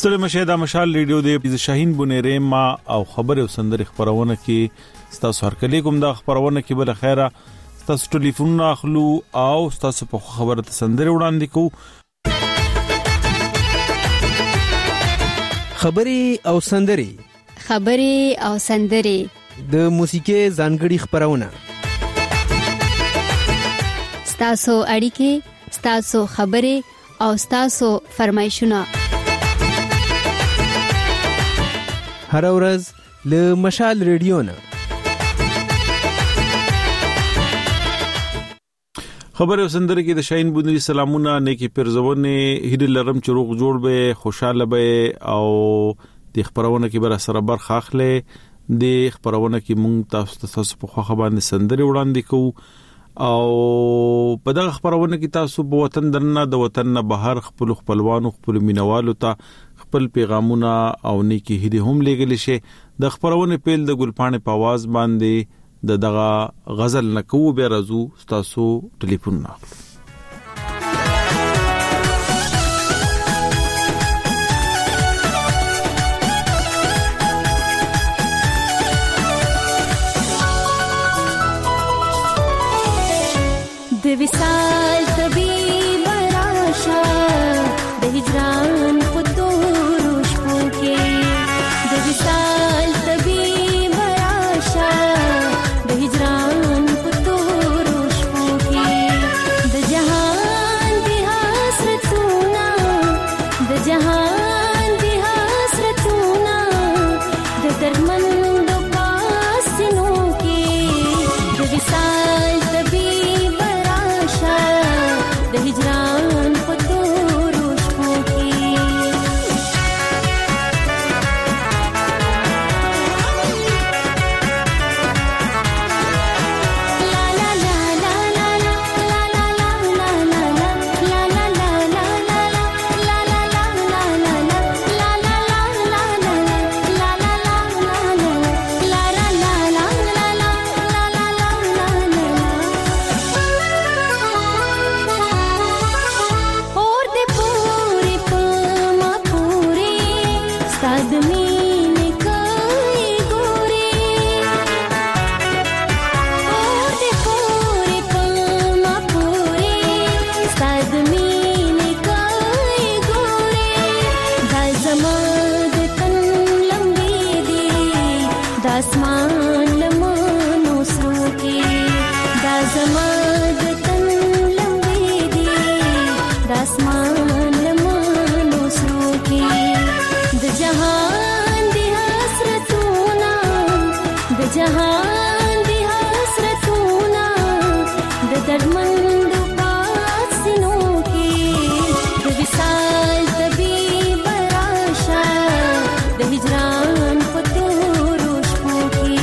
ستړي مشه د مشال ریډیو د شاهین بنيره ما او خبر او سندري خبرونه کې تاسو هر کله کوم د خبرونه کې بل خیره تاسو ټلیفون اخلو او تاسو په خبره سندري وړاندې کو خبري او سندري د موسیقي ځانګړي خبرونه تاسو اړیکې تاسو خبري او تاسو فرمایشونه هر ورځ له مشال ریډیو نه خبر او سندره کې د شاهین بونری سلامونه نیکی پرزونه هډ لرم چروغ جوړ به خوشاله به او د خبرونه کې بر سره برخه اخلي د خبرونه کې مونږ تاسو په خو باندې سندره وړاندې کوو او په دغه خبرونه کې تاسو په وطن درنه د وطن نه بهر خپلوانو خپل مینوالو ته خپل پیغامونه او نیکی هډ هم لګل شي د خبرونه پیل د ګلپانه په आवाज باندې دغه غزل نکو به رازو تاسو ټلیفون نه د وصال طبيب راشا د هجران په تور شپو کې د وصال طبيب راشا د هجران په تور شپو کې د جهان دی حسرتونه د جهان دی حسرتونه د درمند پاسینو کې د وصال طبيب د هجران په تور شپو کې لا لا لا لا لا لا لا لا لا لا لا لا لا لا لا لا لا لا اسمان لمنو سرو کې دا زما د تن لمبې دي د اسمان لمنو سرو کې د جهان دی حسرتونه د جهان دی حسرتونه د دردمند پاسینو کې د وصال طبيب راشه د هجران په تورو شپو کې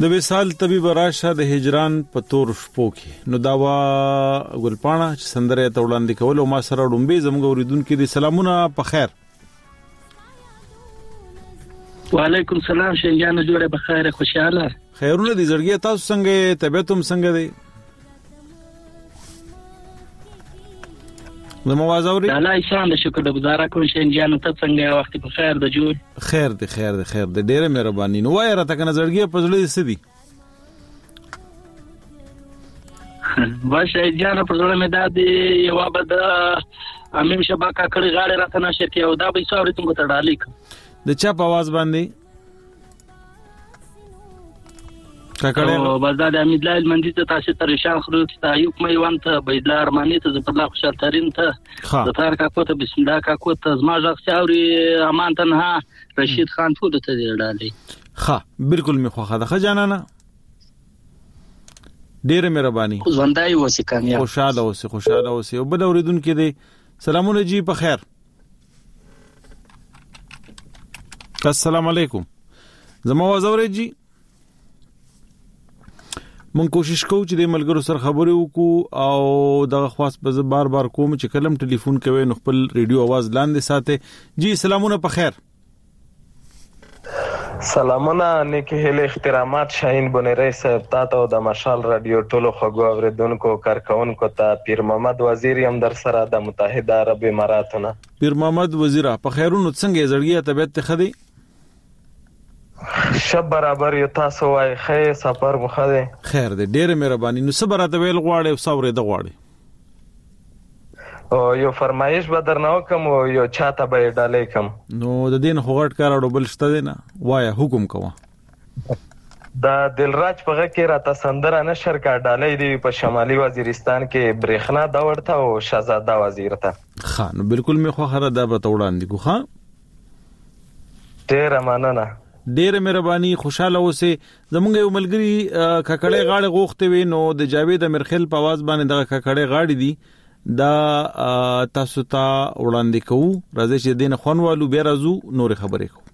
د وصال طبيب راشه د هجران په تور شپو کې نو داوا ګلپاڼه چې سندره ته وړاندې کول او ما سره ډومبي زموږ اوریدونکو دي سلامونه په خیر. وعلیکم السلام شنجانه جوړه په خیر خوشاله خیرونه دي زړګي تاسو څنګه طبيعت هم څنګه دي نو مواز اوري الله انسان شکر گزار کوم شنجانه ته څنګه وخت په خیر د جوړ خیر دی ډېره مهرباني نو وای راته کنه زړګي په زړه سدي باشه جانه په زړه مې دادي یو بد امیم شبکه کړي غاړه راته نشه کې او دا به څورې څنګه ته ډالې د چا په आवाज باندې کاکړه او بازار امید لال مندي ته تاسو ته رشان خروج ته ایوب مې وانت بيدلا ارماني ته په الله خوشاله ترين ته د تار کا کوته بسم الله کا کوته زما ځخ څاوري امان تنها رشید خان فود ته ډالې ها بالکل می خوخه ده خجانانه ډېر مهرباني ژوندای وسی کامیاب خوشاله اوسې او بل اوریدونکو دي سلامونه جی په خیر السلام علیکم زما आवाज اورئ جی مون کوشش کوو چې د ملګرو سره خبرې وکړو او دغه خاص به بار کوم چې کلم ټلیفون کوي نو خپل ریډیو आवाज لاندې ساتي جی سلامونه په خیر سلامونه نیکی هله احترامات شاهین بنری صاحب تاسو د مشال رادیو ټولو خغو اوریدونکو کارکونکو ته پیر محمد وزیر هم در سره د متحده عرب اماراتونه پیر محمد وزیر په خیرونو څنګه زړګي طبيعت خدي شب برابر یو تاسو وای خیر سفر مخه خیر دې ډېر مهرباني نو صبرته ویل غواړي او صبر دې غواړي او یو فرمایش به درنو کوم او یو چاته به ډالې کوم نو د دین خوغټ کار اړو بل شته نه وای حکم کوه دا دلراج په کې راته سندره نشر کا ډالې دی په شمالي وزیرستان کې برېخنا دا ورته او شهزاده وزیر ته خان بالکل می خو خره دا به توړاندې کو ها ډېر مننه ډېر مهرباني خوشاله اوسه زمونږ یو ملګری ککړې غاړه غوښته وي نو د جاوید امرخیل په आवाज باندې دغه ککړې غاړي دي دا تاسو ته وړاندې کوو راځي چې دین خوانوالو بیا راځو نور خبرې کوو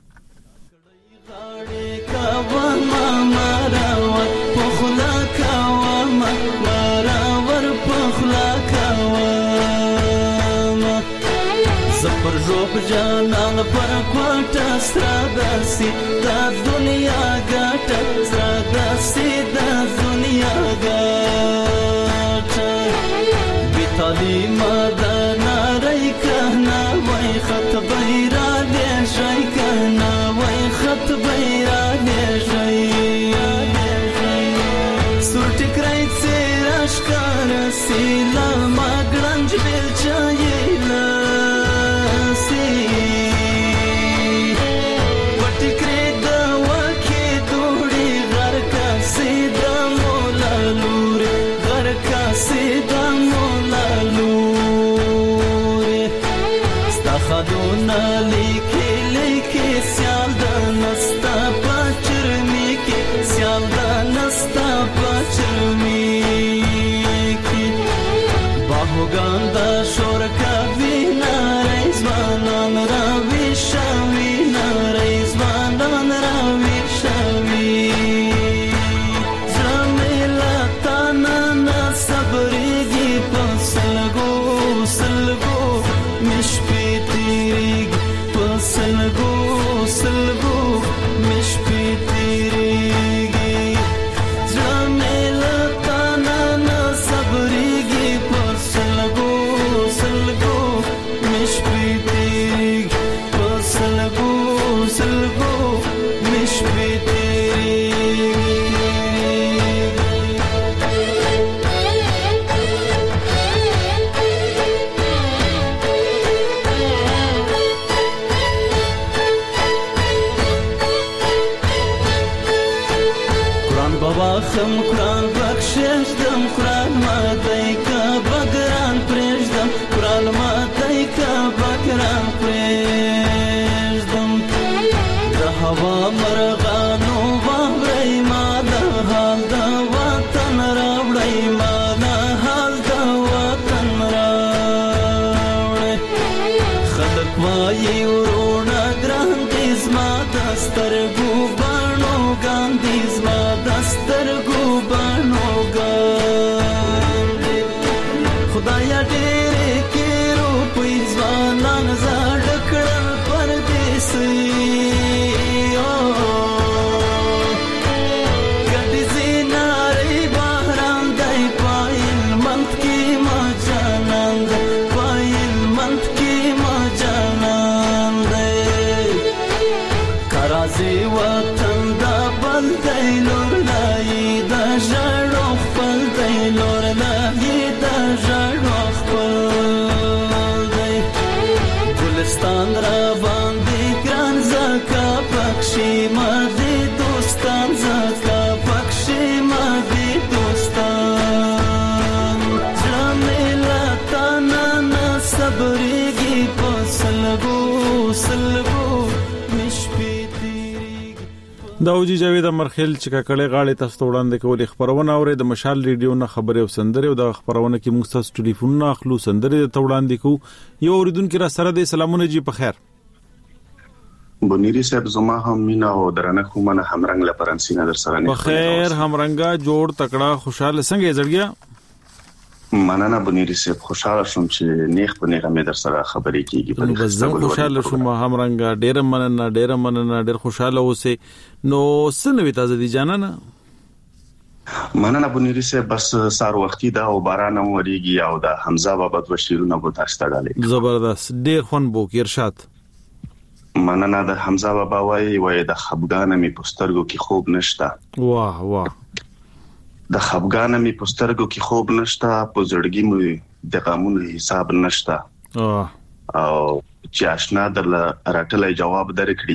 زپر روح جانان پر کوټه ستراداسي دا دنیا ګټه ستراداسي دا دنیا ګټه بیتالی مدنا رای کنا وای خط بیرا دې شای کنا وای خط بیرا دې شای سورټ کرای سراش کار سیلا ماګرنج بل چایلا سترګو بانو ګان خدایا ډېرې کې روپۍ ځوانان زاړه کړل پردیسي داوجی جاوید امرخیل چې ککړې غاړې تاسو ته وړاندې کولې خبرونه اورې د مشال ریډیو نه خبرې او سندرې او د خبرونه کې موږ تاسو ټلیفون نه اخلو سندرې ته وړاندې کو یو اوریدونکو را سره د سلامونه جی په خیر بنيري صاحب زما هم مینا او درنه کومه همرنګ لپرنسینه در سره نه په خیر همرنګا جوړ تکړه خوشاله څنګه زړګیا مننه بنيري صاحب خوشاله شوم چې نیخ په نیغه مې در سره خبرې کیږي په زه خوشاله شوم همرنګا ډېر مننه ډېر خوشاله اوسه نو سنوي تاسو دي جانانه مننه بنيري صاحب بس سار وختي دا او باران وریږي او دا حمزه بابا د وشیرونه بو تاسو ته ډالې زبردست ډېر خون بو کې ارشاد مننه د حمزه بابا وای د خبګان می پسترګو کې خوب نشتا واه د خبګان می پسترګو کې خوب نشتا په زړګي مې د قانون حساب نشتا او چې آشنا درله راټلې جواب درکړي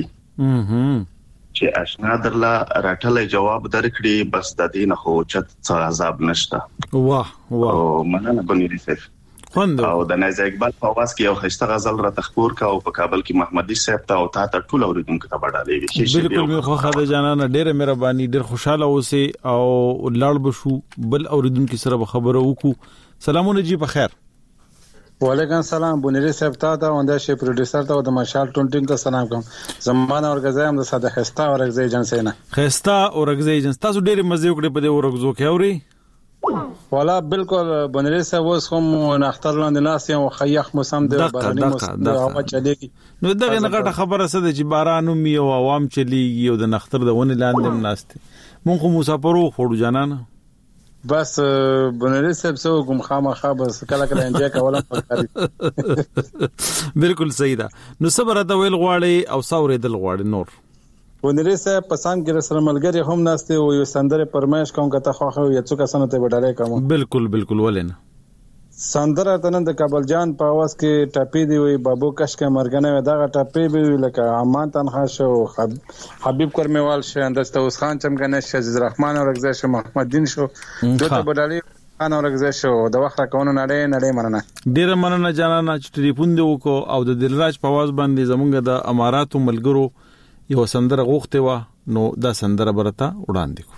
چې آشنا درله راټلې جواب درکړي بس د دین خو چت عذاب نشتا واه او مننه بنيري صاحب او د نایز اقبال په आवाज کې یو خسته غزل را تخپور کا او په کابل کې محمدي صاحب ته او تا ته ټول اوریدونکو ته وړاندې وی بالکل مې خو خاله جانانه ډېر مهرباني ډېر خوشاله اوسه او لاړ بشو بل اوریدونکو سره خبرو وکړو سلامونه جی په خیر وعلیکم السلام بنيري صاحب ته اونده شي پروډوسر ته د مشال ټونټینګ ته سلام کوم زمانه اورګزایم د ساده خسته اورګزې ایجنسی نه خسته اورګزې ایجنسی تاسو ډېر مزه وکړي په دې اورګزو کې اوري والا بالکل بنيري صاحب اوس هم نختر لاندې ناس یو خیخ موسم د باراني موسم د هوا چلېږي نو دغه نغټه خبره څه ده چې باران مې او عوام چلیږي او د نختر د ونې لاندې ناشته مونږ مسافرو خورو جانانه بس بنيري صاحب سو کوم خامخا بس کله کله انجه کوله پکاري بالکل صحیح ده نو صبر د ویل غواړي او ثورې دل غواړي نور بنيري صاحب پسند کې سره ملګری هم ناشته او یو سندره پرمایش کوم کته خو یو څه کسانو ته وډاله کوم بالکل ولنه سندره تنن د کابل جان په आवाज کې ټاپی دی وي بابو کش کې مرګنه دغه ټاپی به لکه امان تنها شو حبیب کرمیوال شه اندسته اوس خان چمګنه شه عزیز الرحمن اورګزه شه محمد دین شو دته وډاله خان اورګزه شو د وخت راکونه نړۍ مننه ډیر مننه جانانه چې ټلیفون دی وکاو او د دلراج په आवाज باندې زمونږ د اماراتو ملګرو یو سندره غوښته و نو دا سندره برته وړاندې کو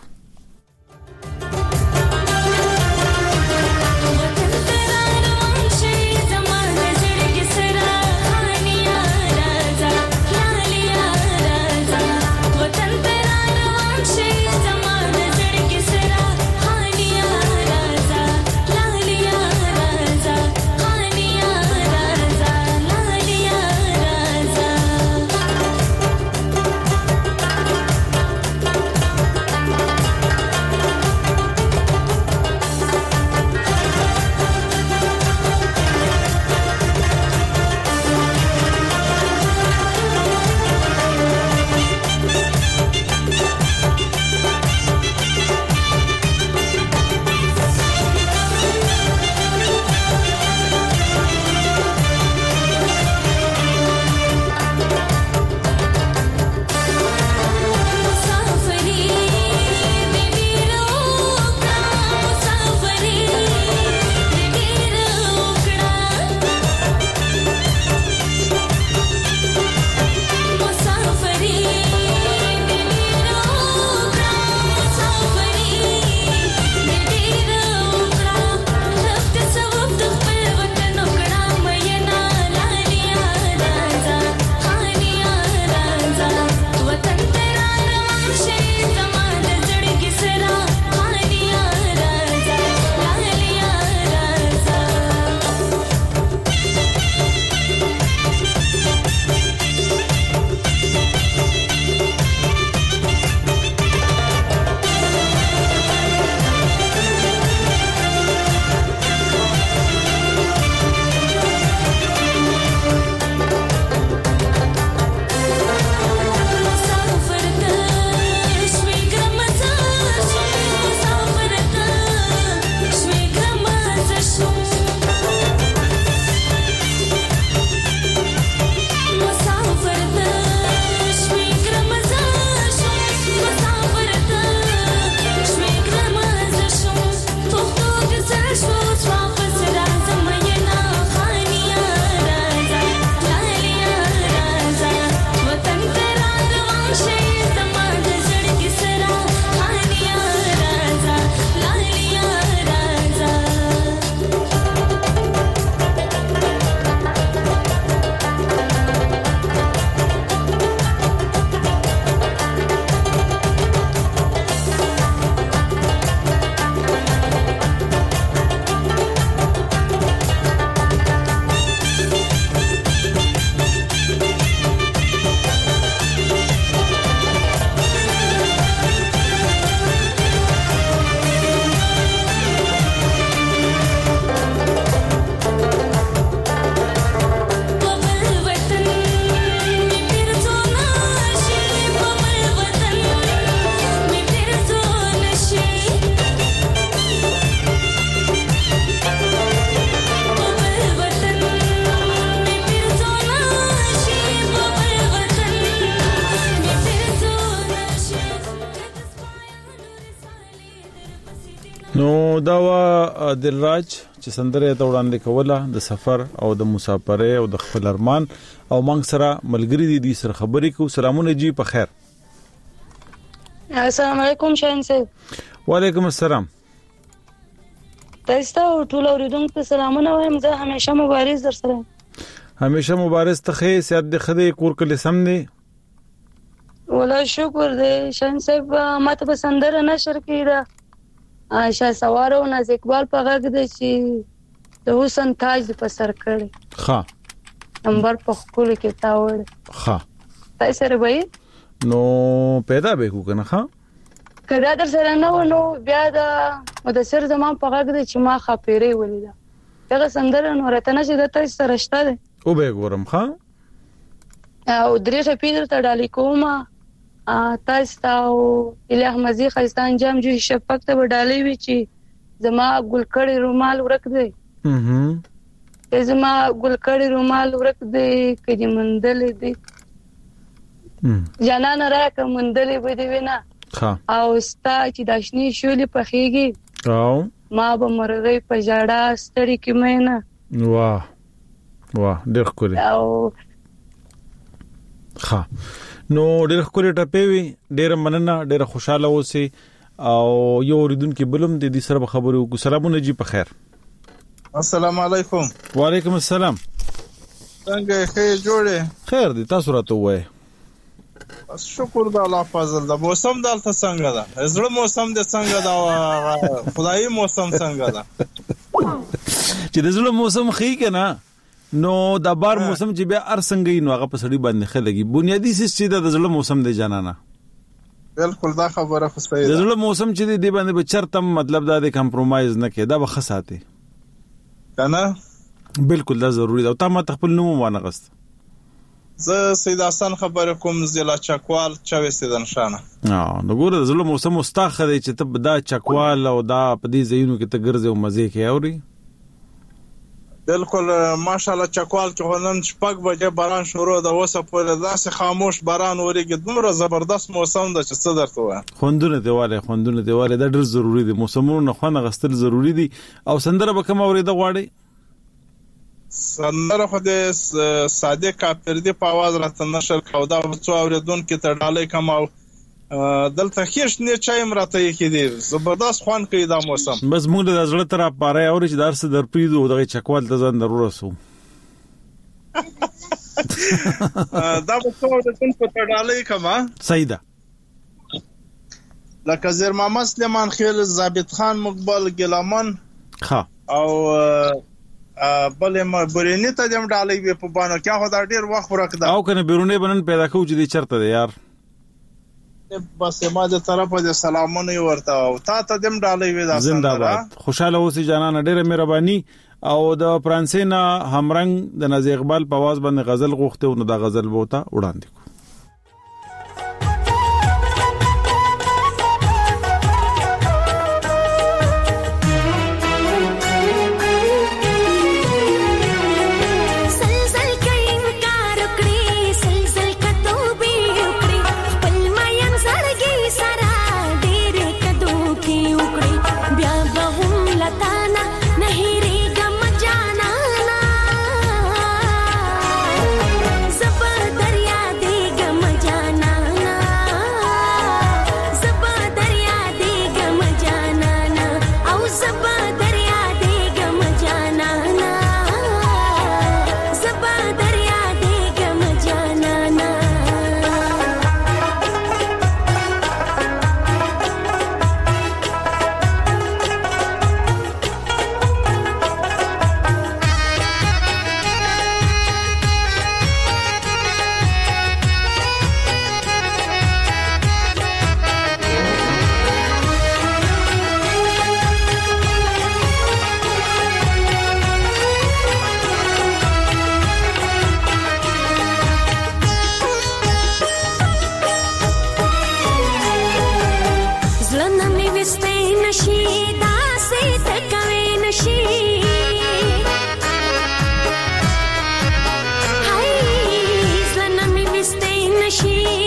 نو دا وا دلراج چې سندره ته وړاندې کوله د سفر او د مسافرۍ او د خپل ارمان او مونږ سره ملګری دي سره خبرې کو. سلامونه جی په خیر. السلام علیکم شاهین صاحب. وعلیکم السلام. تاسو ټول اوریدونکو ته سلامونه وایم. زه همیشه مبارز در سره. همیشه مبارز ته خې سیادت د خدای کور کله سم نه. ولا شکر دې شاهین صاحب ماته به سندره نشر کړه. شاه سوار او ناز اقبال په غږ دې چې د حسن تاج په سر کړي. ها. نمبر په خپل کې تاوړ. ها. تاسو سره وای نو پیدا به کو کنه. ها. کدا در سره نو بیا د مدثر زمان په غږ دې چې ما خاپېرې ولیدا. دغه سندره نو راته نشي د تاسو سره شته ده. او به ګورم. ها. او درې شپې ته ډالې کومه تاسو او الہ مزي خستان جام جو شپک ته ډالې وی چې زما ګلکړی رومال ورک دی. زما ګلکړی رومال ورک دی کدي مندل دی. جانان راکه مندل به دی وینا. او ستا چې داشنی شولې پخېږي او ما به مرغې په جاړه ستړي کې مېنه. واه واه ډېر ښکلی. او ها نو ډېر ښکلی ټپې وي. ډېر مننه. ډېر خوشاله اوسئ او یو اوریدونکو بلم د دې سره خبرو کو. سلامونه جی په خیر. السلام علیکم. وعلیکم السلام. څنګه خیر جوړه؟ خیر دي. تاسو راته وایي. شکر د الله فضل. د موسم دلته څنګه ده؟ زړه موسم د څنګه ده؟ خدایي موسم څنګه ده؟ چې د زړه موسم خې کنه نو د بار موسم چې بیا ارسنګي نو هغه په سړی باندې خلګي. بنیادی سیس چې د زړه موسم دی جانانا. بالکل دا خبره خو صحیح ده. د زړه موسم چې دی باندې به چرتم مطلب دا د کمپرومایز نه کې دا به خصاته کنه. بالکل دا ضروری ده. او تا ما خپل نوم وانه غست. زه سید حسن خبر کوم ضلع چکوال چويستدن شانه. نو ګوره د زړه موسم مستاخه دی چې ته دا چکوال او دا په دې ځایونو کې ته ګرځې او مزه کې اوري. بالکل ماشاءالله چکوال کې هنن شپږ بجې باران شروع ده. اوسه په داسې خاموش باران اوريږي. دومره زبردست موسم ده چې څه درته وایم. خوندونه دیواله دا ډېر ضروری دي. موسمونو نه خوانه غستل ضروری دي. او سندره به کوم اوريده غواړي؟ سندره خو د صادق کاپردی په आवाज راته نشر کاو. دا څو اوریدونکو ته ډالې کوم او دلته هیڅ نه چایم راته کې دي. زبردست خوان کوي دا موسم. بس موږ د زړه تر پاره اوري چې درس درپریدو دغه چکوال ته ځان ضرورت سو. دا په څو اوریدونکو ته ډالې کوم. صحیح ده. لکه زیر محمد سلیمان خیل، ثابت خان مقبل ګلامن. ها. او بلې ما برینی ته دم ډالې په باندې کې خو دا ډیر وخت ورکړه. او کنه بیرونه بنن پیدا کوو چې دې چرته دی یار. بس ما د طرفه د سلامونه ورته او تا ته دم ډالې وې. دا زنده‌باد. خوشاله اوسې جانانه. ډېره مهرباني. او د فرانسینا همرنګ د نازي اقبال په आवाज باندې غزل غوښته او نو دا غزل بوته وړاندې کو.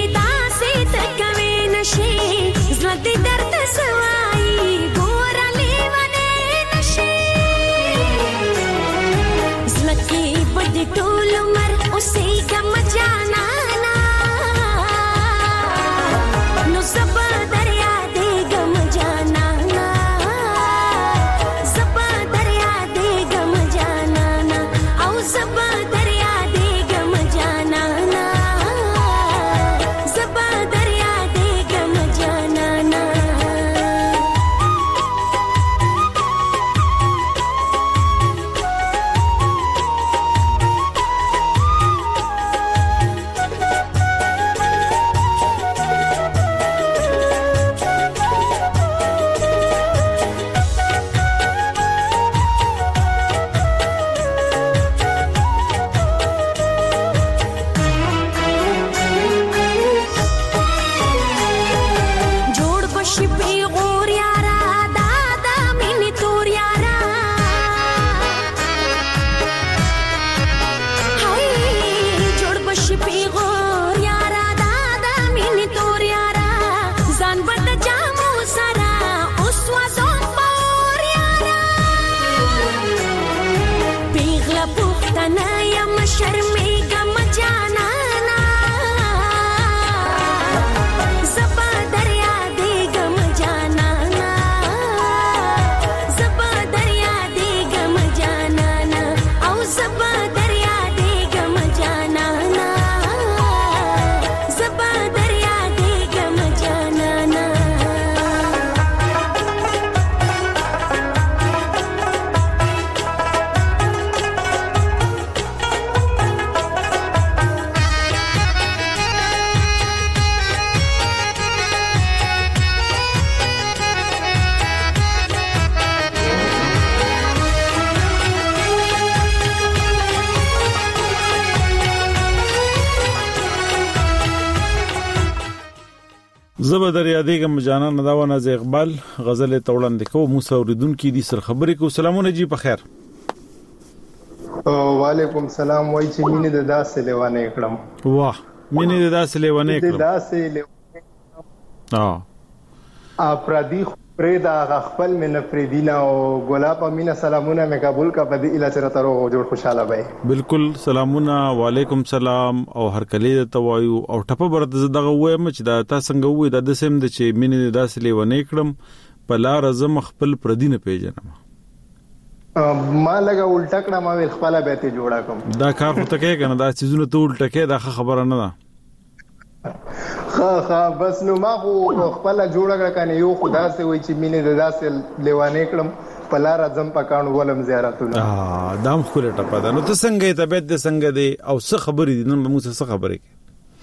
زړه دې درته سوای ګورلې زبر یادېګم جانان داونه ز اقبال غزل توړاندې کو موسی اوریدونکو دي سر خبرې کو. سلامونه جی په خیر. وعلیکم سلام. وای چې مینه د داسې لیوانه کړم. واه مینه د داسې لیوانه کړم. د داسې لیوانه افرادی پرېدا خپل من فریدینا او ګلاب مینا سلامونه مې قبول کا په دې اله سره تر جوړ خوشاله وای. بالکل سلامونه وعلیکم سلام او هر کله ته وایو او ټپه برته دغه وایم چې دا تاسو څنګه وای د سیم د چې مینه د داسې لیوانه کړم په لار زم خپل پردینه پیژنم. ما لګه الټا کړه ما ویل خپل به ته جوړا کوم. دا کار خو ته کې کنه دا چیزونه ته الټا کې دا خبره نه ده. ها بس نو ما خو خپل جوړا کړه کنه یو خدا سه وای چې مینه د داسې لیوانه کړم په لار ځم پکانو ولم زیارتونه. دام خو لټه پاده نو ته څنګه ته به د څنګه دی او څه خبرې دي نن موږ څه خبرې کې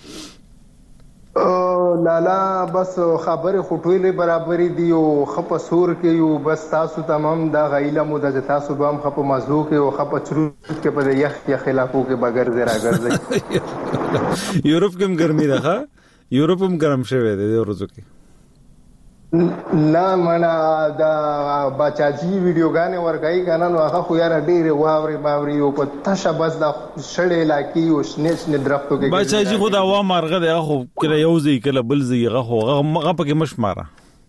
لالا بس خبره خټویلې برابرې دی او خپ سور کې یو بس تاسو تمام دا غیله مو د تاسو به هم خپ مزلو کې او خپ چرو کې په یخ کې خلافو کې بغیر زرا ګرځي. یورپ کې ګرمي ده ها یورپ هم ګرم شوی دی ورځو کې. نه منا دا بچاجي ویډیوګانې ورګای کنه نو هغه خو یاره ډېر واوري او په تاسو بس دا شړې لاکی او شنه درختو کې بچاجي خو دا وا مارغه دی خو کله یوځي کله بلځي هغه پکې مشماره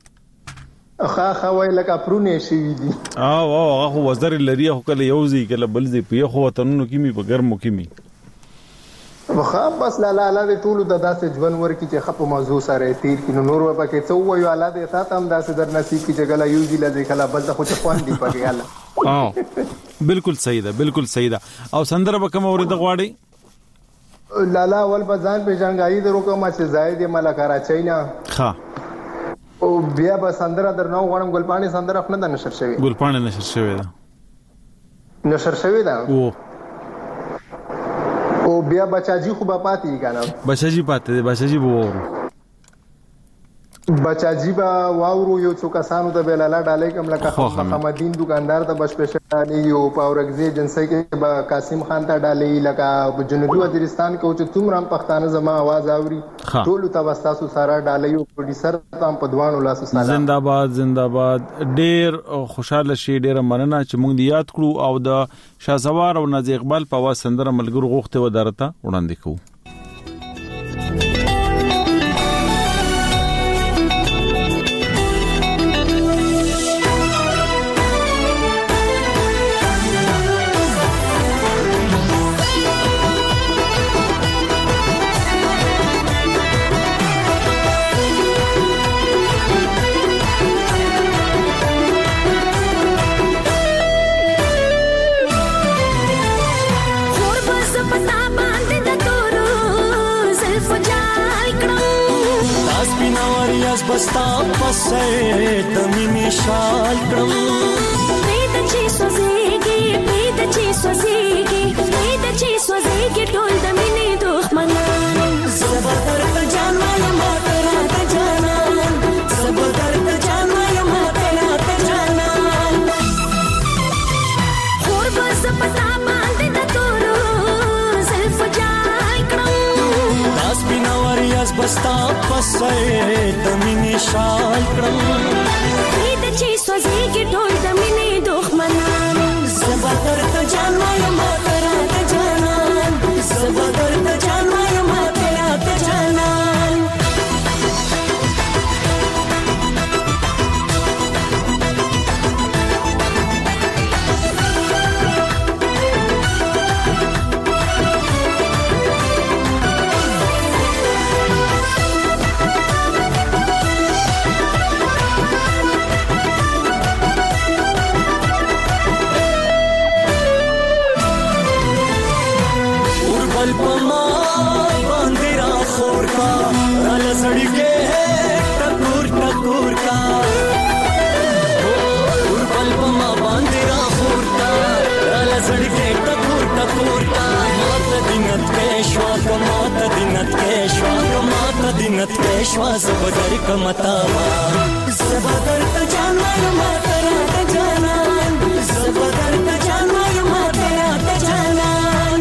خا وای لکه پرونه شي دي هغه خو وزر لري خو کله یوځي کله بلځي په خو وطنونو کې می په ګرمو کې می وخا بس لا د ټولو د داسې ژوند ورکی چې خپ موضوع سره تیر کینو نور و پکې څو وایو الله دې تا تم داسې در نصیب کی چې ګلا یو دی لږه کلا بل ته خو ته خوان دی پکې الله. بالکل صحیح ده بالکل صحیح ده. او سندره به کوم اورید غواړي لالا ول بزان په جنگاری درو کوم چې زائد ملک راچای نه ها او بیا به سندره درنو غوړم ګلپانی سندره خپل د نشر شوی ګلپانی نشر شوی ده او بیا بچاجي خو به پاتې کنه بچاجي وورو بچاجي با واورو یو څو کسانو ته بلاله ډالې کوم لکه محمدین دکاندار ته بش پېښه یو پاورګزي جنسي کې با قاسم خان ته ډالې لکه جنوبي وزیرستان کې چې څومره پښتانه زما आवाज اوري ټول ته وستاسو سره ډالې یو پروډوسر ته په دوانو لاسو سلام. زنده‌باد ډېر خوشاله شي ډېر مننه چې موږ یاد کړو او د شاسوار او نازي اقبال په واس سندره ملګرو غوښته و درته وړاندې کوو. بستا پسې د مینې شال کړم پېد چې سوځيږي ټول د مینې دښمنان زبردر ته جان وایم ماته ته جانان زبردر ته جان وایم ماته جانان خور بس پتا باندې د تورو زلف جال کړم داس بنوري اس بستا پسې د مینې شال کړم پېد چې سوځيږي ټول د مینې دښمنان زبردر ته جان وایم ماته جانان زبردر ته جان وایم ماته جانان दिनत के श्वास बदर कमतावा जबदर त जानवर मातरा त जानन जबदर त जानवर मातरा त जानन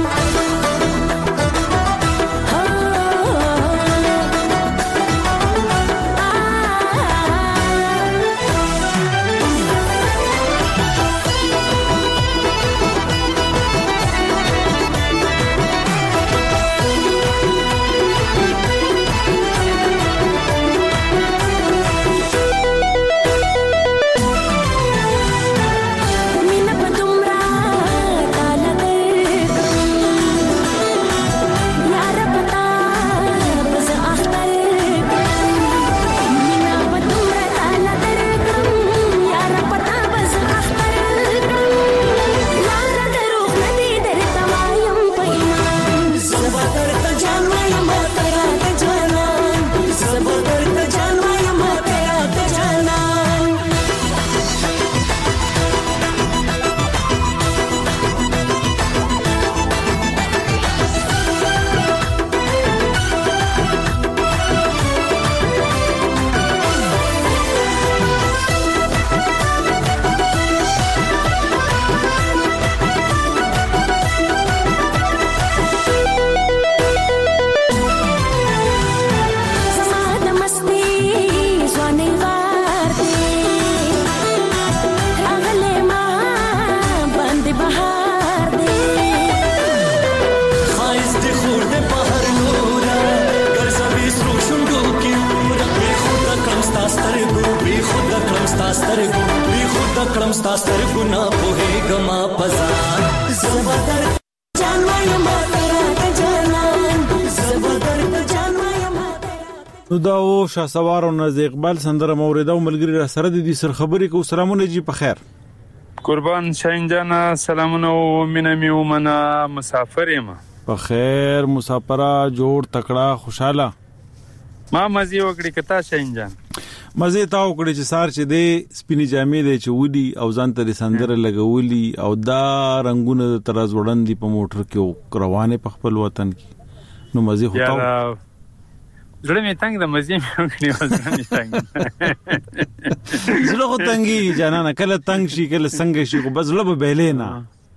سترګو بي خود کړم ستا سترګو نه پوهېږم پزان زبردر جان وایم تیرا ته جانان زبردر جان وایم. نو دا و شاسوار او نز اقبال سندره مورده او ملګری را سره د دې سر خبرې کو. سلامونه جی په خیر. قربان شاهین جان سلامونه او مینه می ومنه مسافر یم په خیر مسافره جوړ تکړه خوشاله ما مزي وکړي کتا شاهین جان مزه تا وکړي چې سار چې دی سپینی جامې دی چې ودی او ځان ته سندره لګولي او دا رنگونه تراز وړاندې په موټر کې روانه په خپل وطن کې نو مزه هوتاو زړه مې تنگ د مزه مې وکړي وزن مې تنگ زړه خو تنګي جانانه کله تنگ شي کله څنګه شي خو بس لب بیلې نه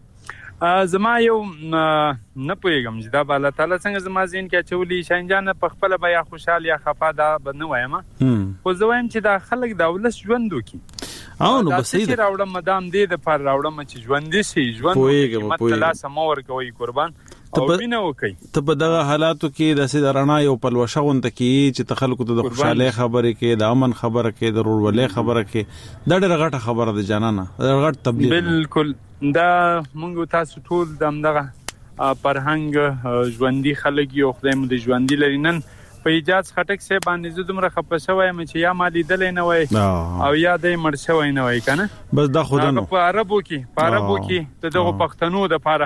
زما یو نه پوهیږم چې دا الله تعالی څنګه زما ذهن کې چولي شاهین په خپل بیا خوشاله یا خفا دا بنه وایم خو زه وایم چې دا خلک د ولس ژوند وکي او نو بس چې راوړم مدام دې د پر راوړم چې ژوند دي شي ژوند مطلب سمور کوي قربان او بینه وکي ته په دغه حالاتو کې د سیدرنا یو پلوشه غونډه کې چې تخلق د خوشاله خبره کې د امن خبره کې د رورولې خبره کې د ډېر غټه خبره ده جانانه غټ تبلیغ بالکل دا مونږ تاسو ټول دغه فرهنګ ژوندۍ خلک یو خدای مو د ژوندۍ لري. نن په اجازه خټک سه باندې زه دومره خپه شوم چې یا مالي دلې نه وای او یا دې مړ شوی نه وای کنه بس دا خدانو په عربو کې دغه پښتنو د پاره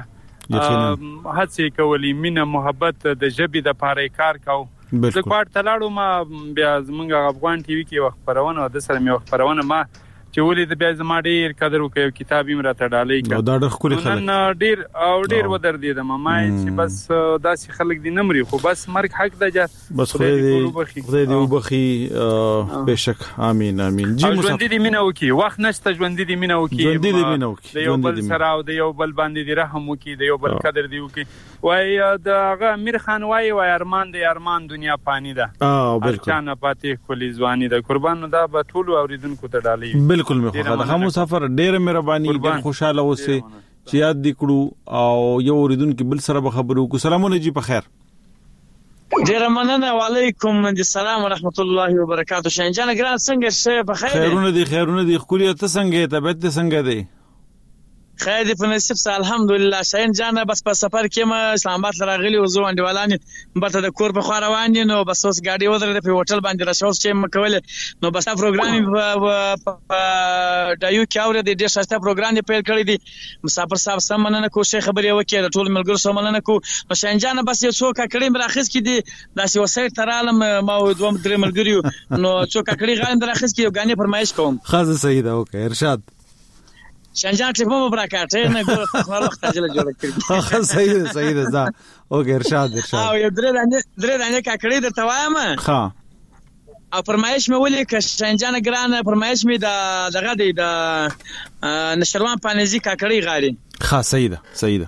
هڅه کولی مینه محبت د ژبې د پاره کار کو. زه کوټ تلاړو ما بیا زمونږ افغان ټي وي کې وخت پرونه د سره مې وخت پرونه ما چې ولې د بیا زما ډیر قدر وکړ کتاب یې مرته ډالې کړ دا ډېر خولي خلک نن ډیر ودر دي د ماما چې بس داسې خلک دي نمرې خو بس مرګ حق ده بس خدای دې وبخي بشک امين امين جی ژوند دې مینه وکي وخت نشته ژوند دې مینه وکي د یو بل سره او د یو بل باندې دې رحم وکي د یو بل قدر دې وکي وای دغه امیر خان وای ارمان دې ارمان دنیا پانی ده بالکل چانه پاتې کلی ځواني ده قربان دا به ټول اوریدونکو ته ډالې بالکل مې خو دا مسافر ډېر مهرباني ډېر خوشاله اوسه چې یاد دکړو او یو اوریدونکو بل سره به خبرو کو. سلامونه جی په خیر. ډېر مننه وعلیکم السلام ورحمت الله وبرکاتہ. شاهین جان ګران څنګه شه په خیر؟ خیرونه دي خولي ته څنګه طبيعت څنګه دی؟ خیر دې په نصیب سره الحمدلله. شاهین جان بس په سفر کې ما اسلام آباد راغلی او زه انډیوالان برته د کور په خوا روان دي نو بس اوس ګاډي ودرې په هوټل باندې راښوس چې مکول نو بس پروګرام په دایو کې اورې د دې شاسته پروګرام پیل کړی دی مسافر صاحب سمنه کو شي خبرې وکړه ټول ملګرو سمنه کو نو شاهین جان بس یو څو ککړې مراخص کې دي داسې وسایل ترالم ما دوم درې ملګریو نو څو ککړې غاړم دراخص کې یو غانې فرمایش کوم خاصه سیده اوکې ارشاد شاهین جان ټلیفون مبارکات نه ګور په خپل وخت اجل جوړ کړی صحیح ده اوکې ارشاد او یو درې دانه ککړې د توایم ها او فرمایش مې ولې ک شاهین جان ګران فرمایش مې دغه دی د نشروان پانیزي ککړې غاړي ها صحیح ده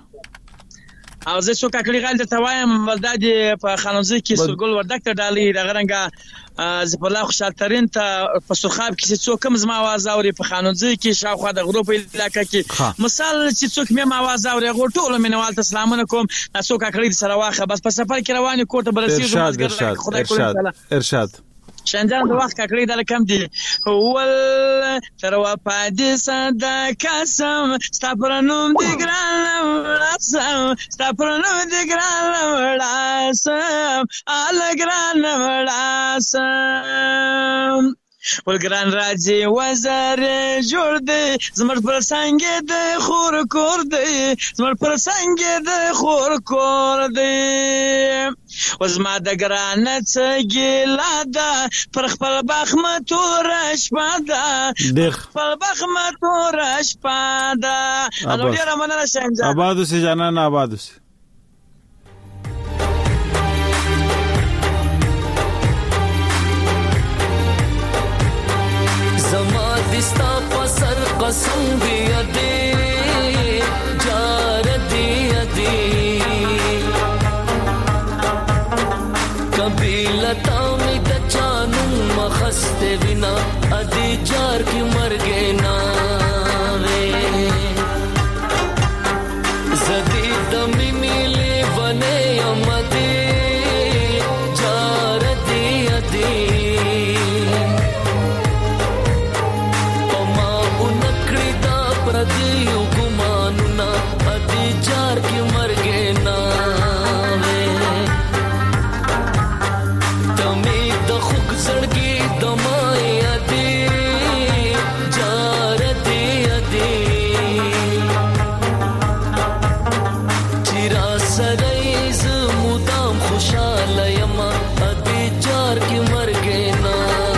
او زه څو ککړې غاړي د توایم ولداد په خانوزي کې سرګل وردک ته ډالي دغه رنګه زپلا خوشال ترين ته په سرخاب کې څو کم زما आवाज اوري په خانوزي کې شاوخوا د غروب علاقې کې مثال چې څوک مې आवाज اوري غوټول مینوال ته سلامونه کوم څو ککړې سره واخه بس په سفر کې رواني کوټه برسېږم ارشاد شاهین د وخت ککړې د کم دي ول تر وا پادې صدا قسم ستپرنوم دی ګران وراسم ستپرنوم دی ګران وراسم ال ګران وراسم ول ګران راځي وزر جوړ دی زمر پر څنګه د خور کور دی زمر پر څنګه د خور کور دی وزما د ګران څګلا دا پر خپل بخمت ورش پادا خپل بخمت ورش پادا انو ډیر مننه شاهین جان آبادو سي جانان آبادو سي زما دستا پسر قسم دی ادي جار دی ادي قبیلتا می د چانو مخسته بنا ادي جار کی مرګه نا وے زدی دمی ملي بنه امدي جار دی ادي دی ګمانونه ادي جار کې مرګ نه وې تمې د خوګ زړګي دمای ادي جار دی ادي چیرا سره ز مدام خوشاله یم ادي جار کې مرګ نه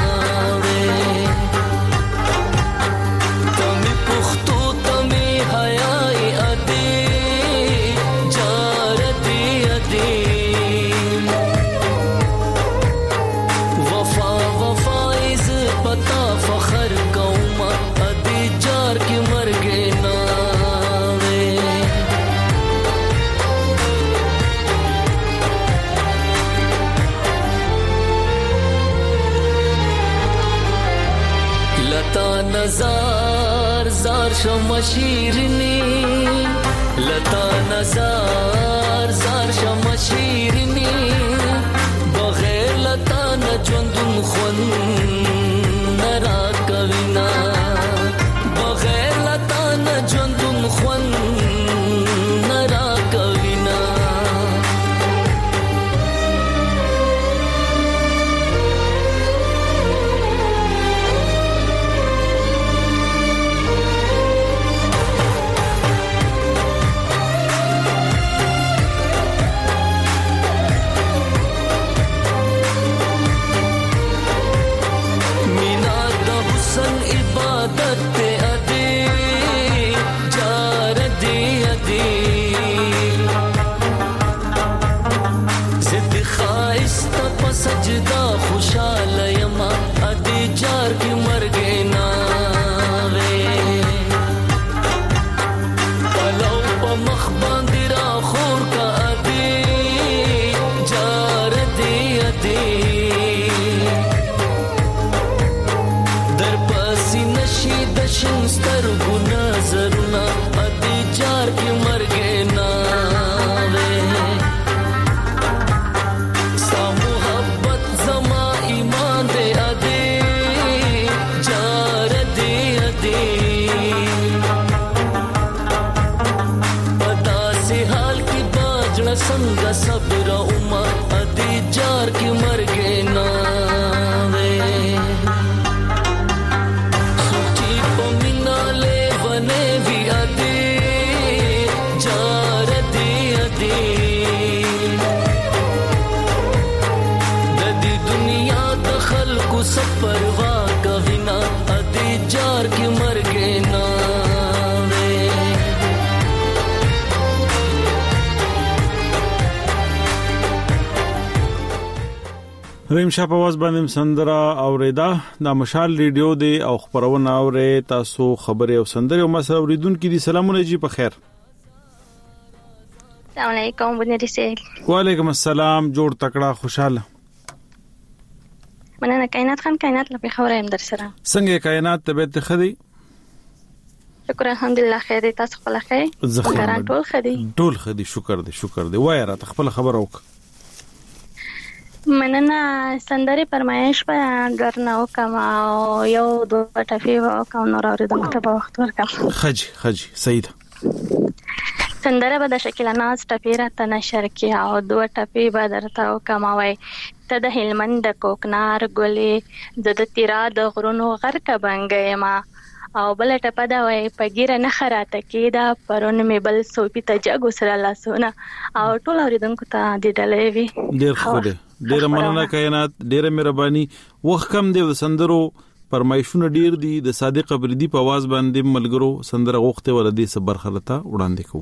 نزار زار شم شیرینی لتا نزار زار شم شیرینی بغیر لتا نجوندون خون نرا کوینا بغیر لتا نجوندون خون نرا کوینا سجدا خوشاله یما ادي جار کی مرګ نه وې پلو په مخ باندې را خور کا ادي جار دی ادي در پسې نشي د شنستر ګنا زرنا ادي جار کی مرګ نه संग सब्र उमा अदी जार की मर गए ना वे सुची पमिना ले बने भी अदी जार दी अदी ददी दुनिया दखल को सब परवाह कविना अदी जार की मर गए ना ریم شاپ आवाज باندې سندره اوریدا د مشال ریډیو دی او خبرونه اوري تاسو خبره او سندره او مسله اوریدونکو دي سلامونه جی په خیر السلام علیکم بنری سیل وعلیکم السلام جوړ تکړه خوشاله مننه کائنات خان کائنات لپاره خبره هم در سره څنګه کائنات طبيعت خدي شکر الحمدلله خیر تاسو خپل خیر ټول خدي شکر دی وای را خپل خبر وک مننه سندري فرمایش په درنه وکم او یو دوه ټفي وکم نور اوریدم ته په وخت ورکم خجي سید سندره به د شکل ناز ټفیره ته نشر کی او دوه ټفي به درته وکم وای ته د هلمند کوکنار ګلې د تیرا د غرونو غرق بنګې ما او بل ټپه دا وای پګیره نه خراته کیدا پرون می بل سوپی ته جګو سره لاسونه او ټول اوریدونکو ته د ډلې وی ډیر مننه کائنات ډیر مهرباني وخت کم دی د سندرو فرمایشونه ډیر دي د صادق ابردي په आवाज باندې ملګرو سندره غوښته ولدي صبر خلته وړاندې کوم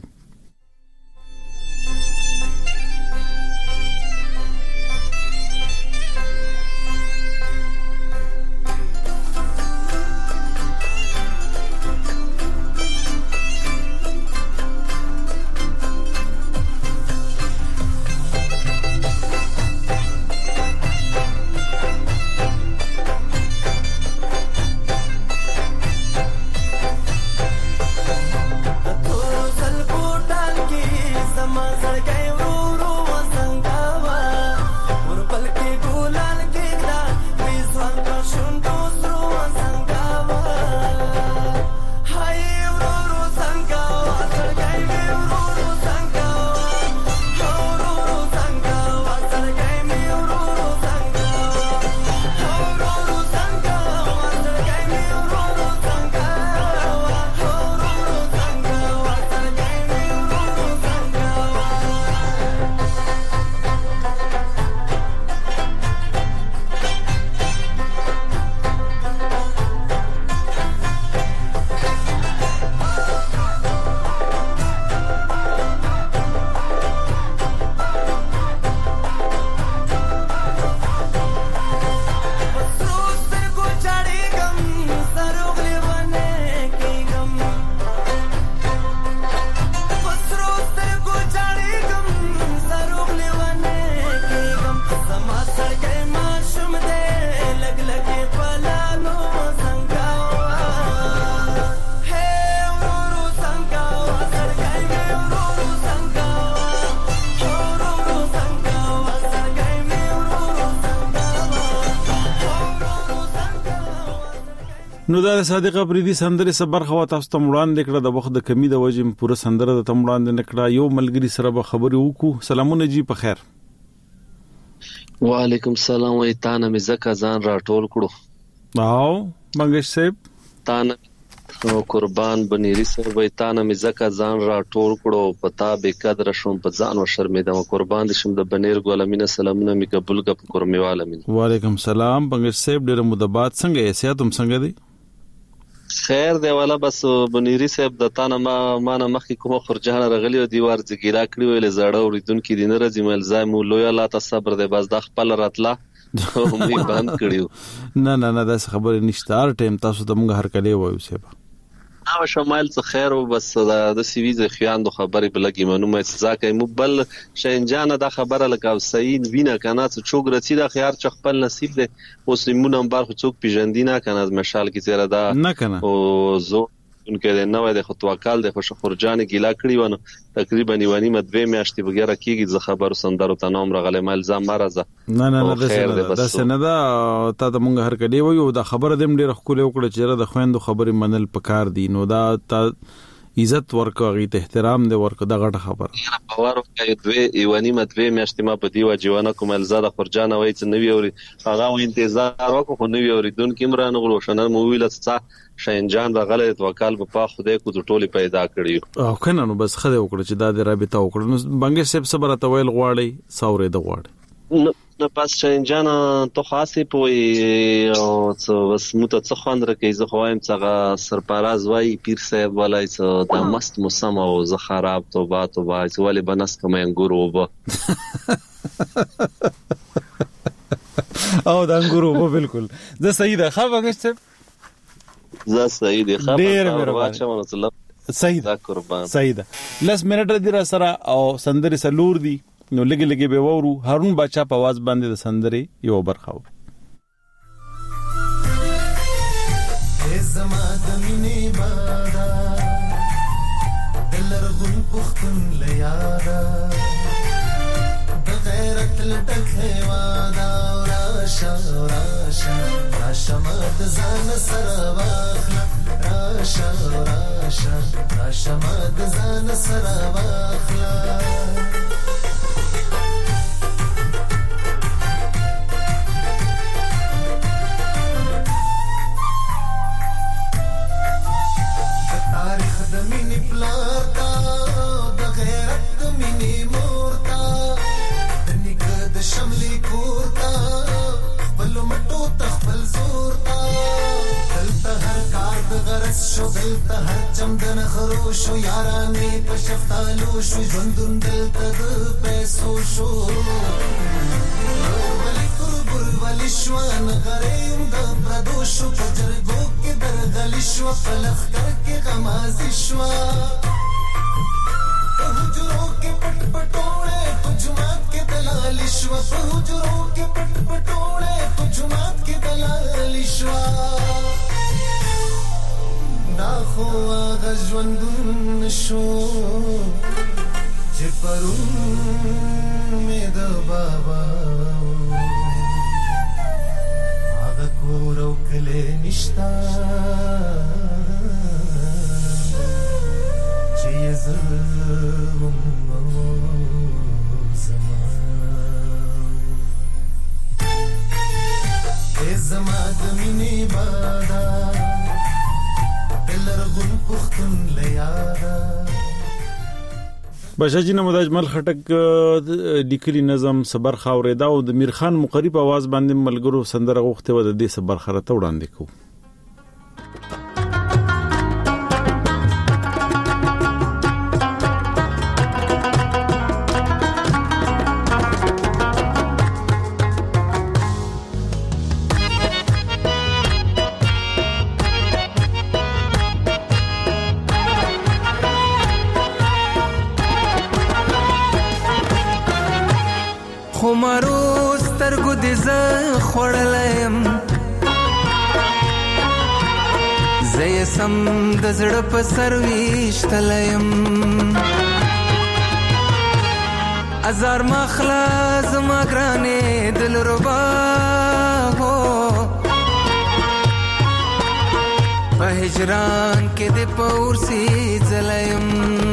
Zalpur نو دا صادق افریدي سندره صبر خو تاسو ته وړاندې کړه د وخت د کمی د وجې پوره سندره د تم وړاندې نکړه. یو ملګری سره به خبرې وکړو. سلامونه جی په خیر. وعلیکم السلام. وای تانه مې زکه ځان را ټول کړو. او منګش صاحب تانه قربان بنيري صاحب وای تانه مې زکه ځان را ټول کړو. پتا به قدر شوم په ځان و شرمېدم. قربان دې شم د بنیر ګولمینه سلامونه مې قبول کړ کورمیواله مې. وعلیکم السلام منګش صاحب ډېر مدبات څنګه یې سیادم څنګه دی؟ خیر دی والا. بس بنيري صاحب د تانه ما نه مخکې کومه خرجان راغلی او دیوار ځګیرا کړی ویل زړه اوریدونکو دین راځي مل ځای مو لوی الله ته صبر دی بس د خپل راتله مې بند کړیو. نه دا خبره نشته. هر ټیم تاسو ته موږ هر کله وایو صاحب نو شمال څه خیر او بس د سی وی ز خیاندو خبرې بلګي منو مې ځکه مو بل شینجان د خبره لکه سعید وینا کنه څه چوک رسی د خيار چ خپل نصیب دی مسلمانونو هم بار خو څوک پیژندینا کنه از مشال کی زیره دا نه کنه او زو انکه د نوې د خطوکال د خوشخرجان ګیلا کړی ونه تقریبا نیوانی مدوي میاشتې بغیر کیږي ز خبر سندرو ته نام راغلی مال ځم مرزه. نه دا سنده تا د مونږ هر کډی وایو دا خبره دیم ډیره خو له وکړه چې د خويندو خبرې منل پکار دي. نو دا عزت ورکوي ته احترام دی ورکو دا غټه خبر باور کوي دوی ایوانی مدوي میاشتې ما په دیو جوانه کومل زاده خرجان وای چې نوی اوري هغه و انتظار وکړو خو نوی اوریدون کیمران غلو شنه مو ویل څه شینجان راغله توکل په خدای کو ټولي پیدا کړی او کنه نو بس خدای وکړه چې دا د رابطه وکړو. نو بنګ صاحب صبر ته ویل غواړي ساورې د غواړي نه پس شینجان ته خاصه پوي او څه بس مو ته څه خوند راکې زه خوایم څنګه سرپراز وای پیر صاحب ولای څه د مست موسم او زه خراب توبه څه ولې بنس کوم انګور وبه او د انګور وبه بالکل زه صحیح ده خو بنګ صاحب زه صحیح ده خبر واچو صحیح ده قربان صحیح ده لس منټ دی را سره او سندري سلور دی نو لګي به وورو. هارون بچا په आवाज باندې د سندري یو برخه و. زما د مینې بادا دلرغون پختون لیادا د غیرت لټکه وادا راشا مد ځان سره واخلا راشا مد ځان سره واخلا شو دلته هر چمدن خروشو یارانه په شفتالو شو ژوندون دلته د پیسو شو ولی قربل ولی شوان غریم د پردو شو په جرګو کې درغلی شو په لخکر کې غمازي شو په حجرو کې پټ پټوړې په جماعت کې دلالي شو په حجرو کې پټ پټوړې په جماعت کې دلالي شو دا خو آغا ژوندون شو چې پرون مې د بابا آغا کور او کلی نشتا چې یې زه زما د مینې بادا بشاجی نمود اجمل خټک لیکلي نظم صبر خاورېدا او د میرخان مقریب आवाज باندې ملګرو سندره غوښته و د دې صبر خرته وړاندې کو. سم د زړه په سر ویشتلم ازار مخلا زما ګرانې دل ربا هو په هجران کې د پورسي زلیم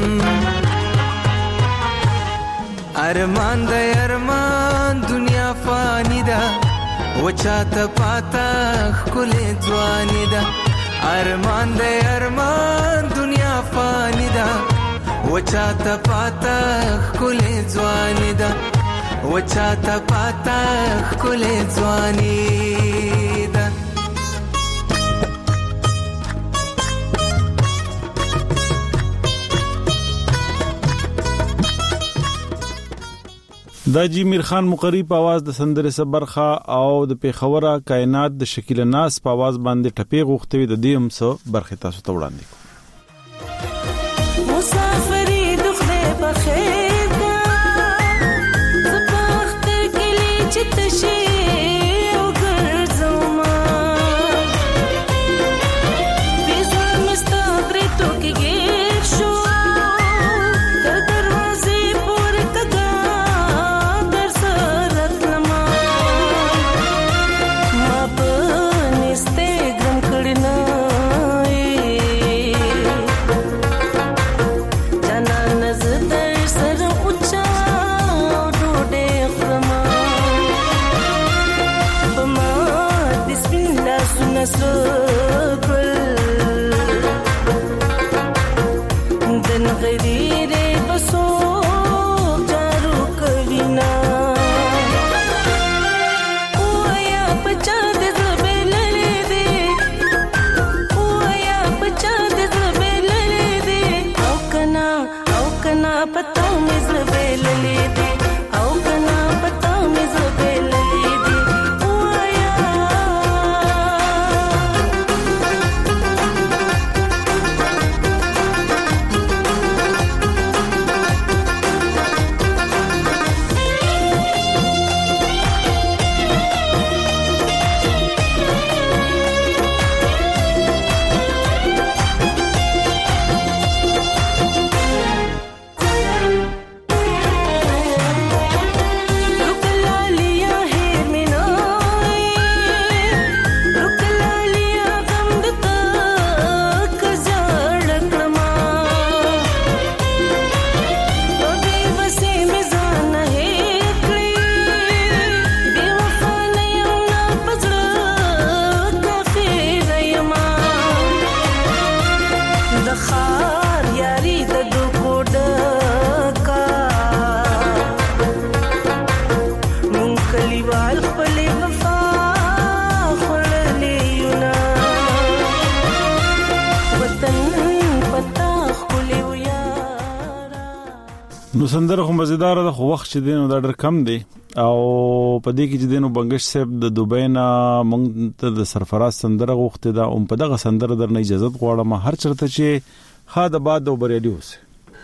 ارمان د ارمان دنیا فانی ده وچاته پاتا خلې ځواني ده ارمان د ارمان دنیا فانی ده وچاته پاتا خلې ځواني ده وچاته پاتا خلې ځواني ده دا جی میر خان مقری په आवाज د سندره صبرخه او د پیښوره کائنات د شکیل ناس په आवाज باندې ټپي غوښتوي د دې هم څو برخه تاسو ته وړاندې کوم مسافری دخله بخیر دا زبخت کلی چتشي او ګرځوما بيزور مستغري تو کې ګیر شو در دروازې پور کدا در سرت لما ما په نسته ګم کړنا دن غیر بسو جارو کرینا اویا بچا د زبللې دي اویا بچا د زبللې دي او کنا پتا مې زبللې دي او کنا پتا مې زبللې دي نو سندره خو مزیدار ده خو وخت چې دینو دا ډېر کم دی او په دې کې چې دینو بنگش صاحب د دوبۍ نه مونږ ته د سرفراز سندره غوښته ده او په دغه سندره درنه اجازه غواړم هر چرته چې خاده باد او بریالي اوسه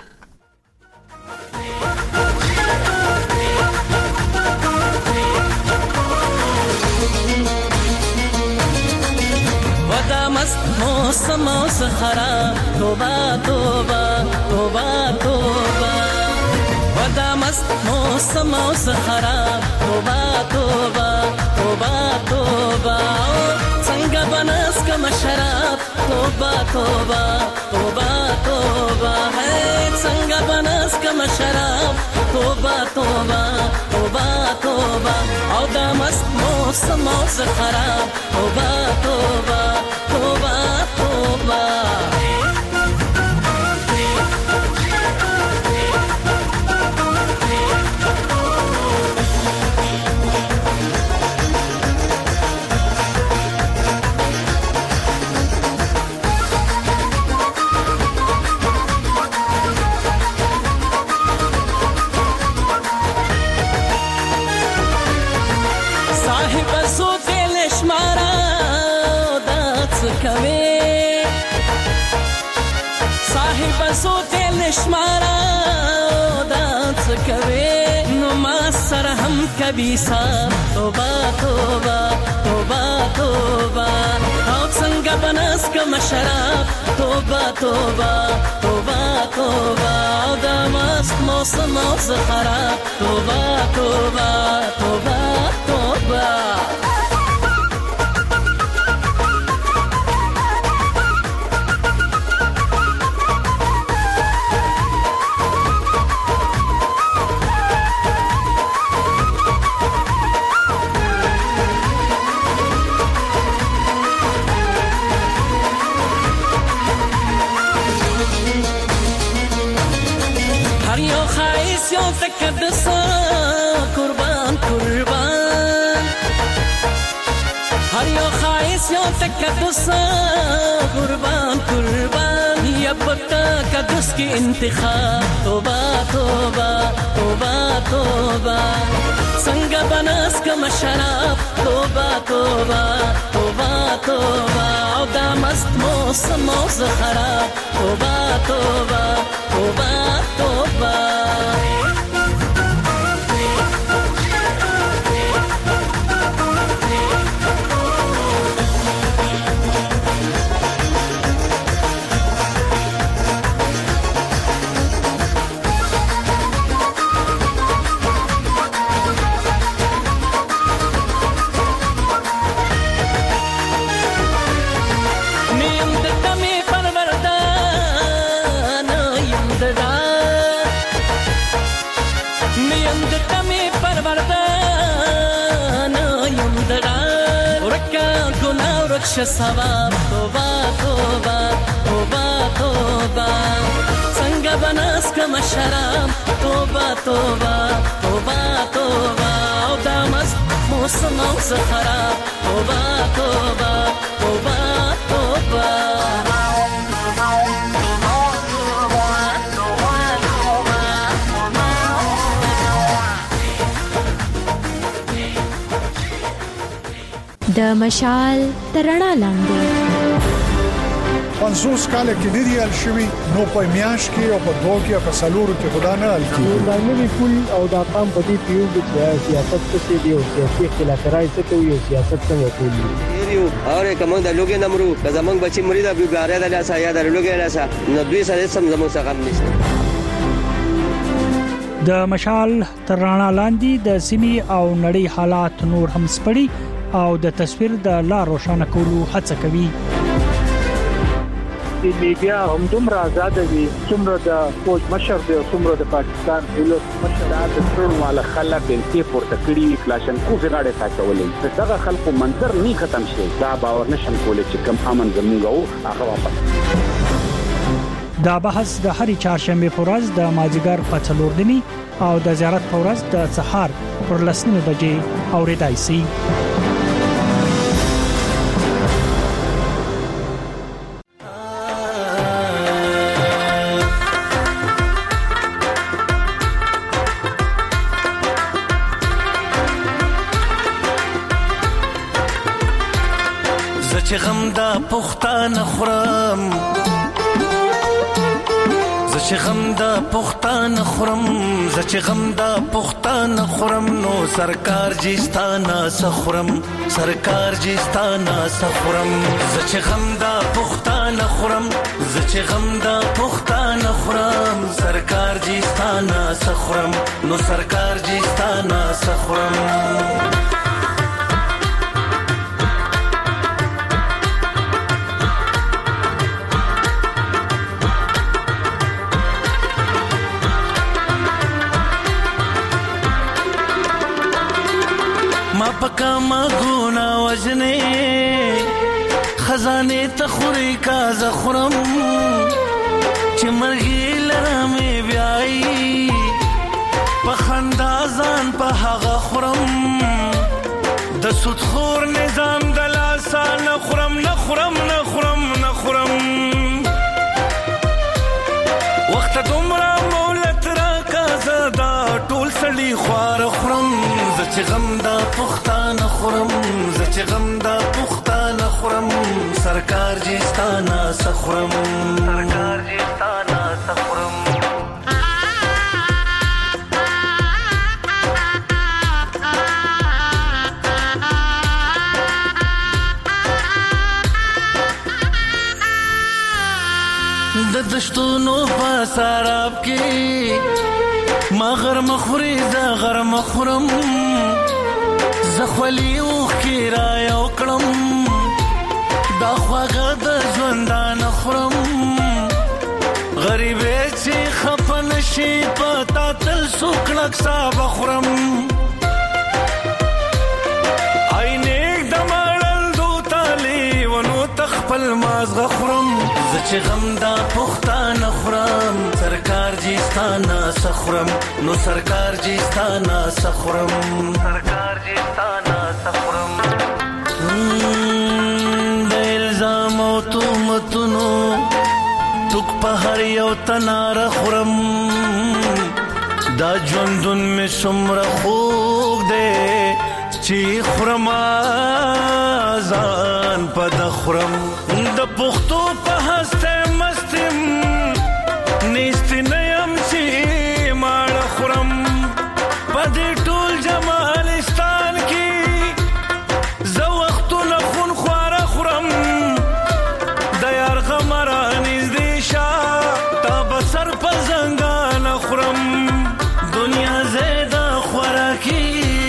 موسم سخرا توبه توبه توبه توبه ودا مست موسم سخرا توبه توبه توبه توبه څنګه بنس کم شراب توبه توبه توبه توبه څنګه بنس کم شراب توبه توبه توبه توبه او دا مست موسم سخرا توبه توبه توبه توبه صاحب صوت لشمارا دات کوي صاحب صوت لشمارا دات کوي نو ما سره هم کبي صاحب توبه توبه توبه توبه او څنګه بنس کم شراب توبه توبه توبه توبه او د مست موسم او خراب توبه توبه توبه توبه هر یو خایس یو تقدس قربان قربان هر یو خایس یو تقدس قربان قربان یبتا قدس کی انتخاب توبہ توبہ توبہ توبہ संग बनस कम शराब तोबा तोबा तोबा तोबा औदा मस्त मौसम मौज खराब तोबा तोबा तोबा तोबा सवाब तोबा तोबा तोबा तोबा संग बनस कम शराब तोबा तोबा तोबा तोबा औदा मस्त मौसम मौज खराब तोबा तोबा तोबा तोबा د مشال ترڼا لاندې 50 کال کې دی ال شوی نو په میاش کې او په دوه کې په سالورو کې خدا نه ال کی دا نوی پول او دا قام په دې پیو د سیاست څخه دی او سیاسي اختلافات څخه یو سیاست څنګه کوي یو اوره کوم د لوګي نمرو که زمنګ بچي مریدا بیګاره د لاسه یا د لوګي لاسه نو دوی سره سم زموږ څخه هم نشته د مشال ترڼا لاندې د سیمې او نړۍ حالات نور هم سپړي او د تصویر د لا روښانه کولو هڅه کوي د میډیا هم دومره آزاد وي څومره د فوج مشر دی او څومره د پاکستان دولت مشر د ټول والا خلک د پورته کړي کلاشنکوف غاړه تاچولې دغه خلکو منظر نه ختم شي دا باور نشم کولای چې کوم امن زموږ او هغه واپس دا بحث د هرې چهارشنبه په ورځ د مازیګر په 4 نیمه او د زیارت په ورځ د سهار پر 10 بجې اوریدای شي چې غم دا پښتانه خورم چې غم دا پښتانه خورم چې غم دا پښتانه خورم نو سرکار جستانه سخورم سرکار جستانه سخورم چې غم دا پښتانه خورم چې غم دا پښتانه خورم سرکار جستانه سخورم نو سرکار جستانه سخورم پکا ما ګونا وجنه خزانه تخوري کا زخرم چې مرګي لرمه بیاي په خندازان په هغه خرم د سود خور نظام د لاسا نخرم نخرم نخرم نخرم وخت دومره مولت را کا زدا ټول سړي خوار خرم چې غم دا پښتانه خورم چې غم دا پښتانه خورم سرکار جستانه سخورم سرکار جستانه سخورم د دشتونو په سراب کې مغر مخوري ز غر مخورم زخولي او خیرا یو کړم دا خواغه د ژوندان خورم غریب چې خپن شي پتا تل سوکړک صاحب خورم عینک د مړل دو تالي ونو تخپل ماز غخورم چې غم دا پښتانه خورم سرکار جست ستانا سخرم نو سرکار جی ستانا سخرم د الزام او تهمتونو توک په هر یو تنار خورم دا ژوندون مې څومره خوږ دی چې خورم ځان په د خورم د پښتو په هسته مستم نیستې نه یم چې ماړه خورم په دې ټول جمالستان کې زه وختونه خونخواره خورم د یار غمه رانږدې شه تا به سر په زنګانه خورم دنیا زیده خوراکي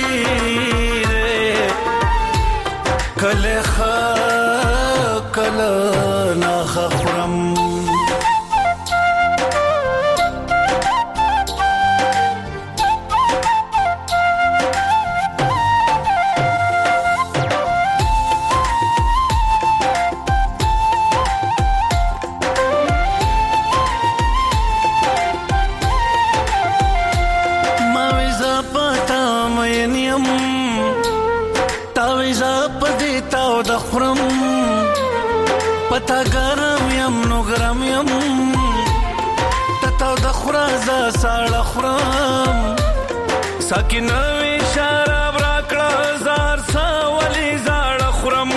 کله ښه کله ناښه خورم پتا ګرم یم نو ګرم یم تتاو د خورازه ساړه خورم ساکینه وی شراب راکړه زار ساولی زاړه خورم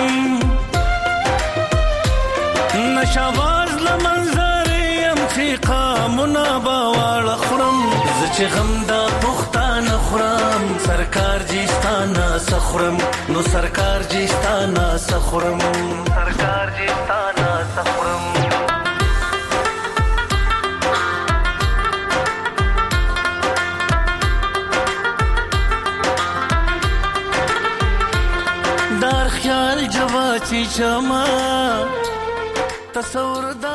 نشاواز لمنظر یم چې قامونه به واړه خورم زه چې غم دا پښتانه خورم سرکار جی ستانه سخورم نو سرکار جی ستانه سخورم سرکار جی ستانه سخورم دار خیال جوا چی چما تصور دا